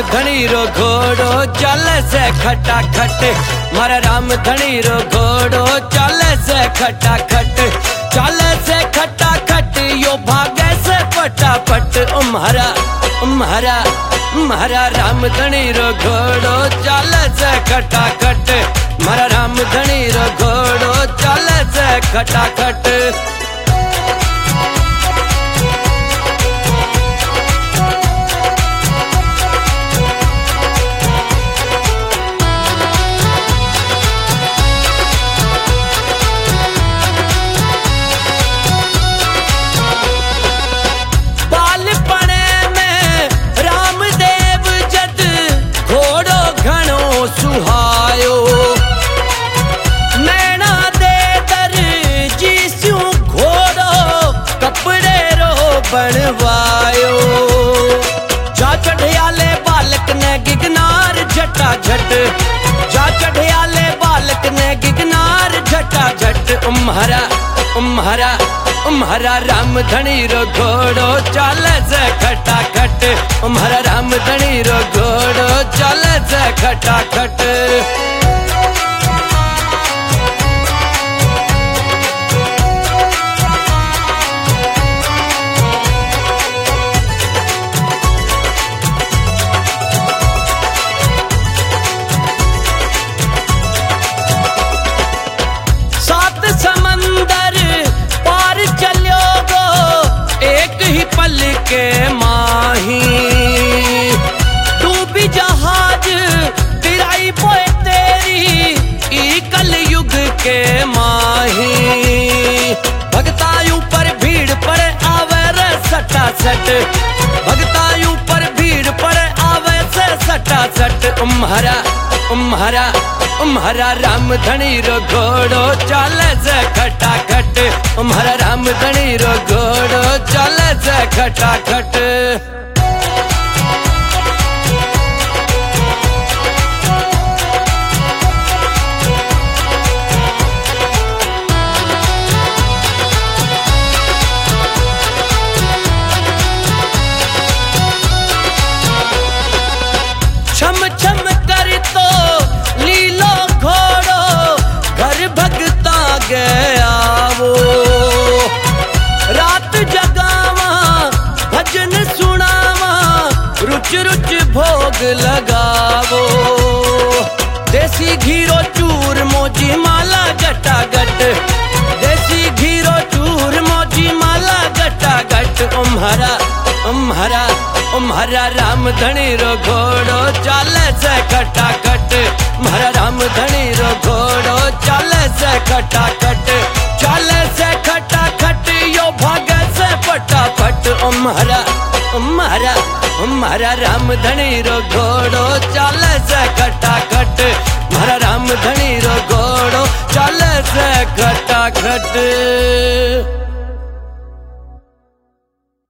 धनी रो घोड़ो चल से खटा खट, मारा राम धनी रो घोड़ो चल से खटा खट, चल से खटा खट यो भागे से फटाफट। ओ म्हारा राम धनी रो घोड़ो चल से खटा खट, मारा राम धनी रो घोड़ो चल से खटा खट। सुहायो नैना दे दर जीसू घोड़ो कपड़े रो बनवायो, जा चढ़ियाले बालक ने गिगनार झटा झट, जा चढ़ियाले बालक ने गिगनार झटा झट। म्हारा राम धनी रो घोड़ो चल से खटा खट, म्हारा राम धनी रो घोड़ो चल से खटा खट। सात समंदर पार चलो गो एक ही पल के माही, डूबी जहाज तिराई पोए तेरी ई कल युग के माही। भगतायू पर भीड़ पड़े आवे रे सटा सट, भगतायू पर भीड़ पड़े आवे से सटा सट। म्हारा राम धनी रो घोड़ो चल से खटा खट, म्हारा राम धनी रो घोड़ो चल से खटा खट। छम छम कर तो लीलो घोड़ो घर भगता गया वो, रात जगावा भजन सुनावा रुच रुच भोग लगावो। देसी घीरो चूर मोजी माला गटा गट, देसी घीरो चूर मोजी माला गटा गट। म्हारा राम धनी रो घोड़ो चल से खटा खट, म्हारा राम धनी रो घोड़ो चल से खटा खट, चल से खटा खट यो भागे से फटाफट। म्हारा राम धनी रो घोड़ो चल से खटा खट, म्हारा राम धनी रो घोड़ो चल से खटा खट।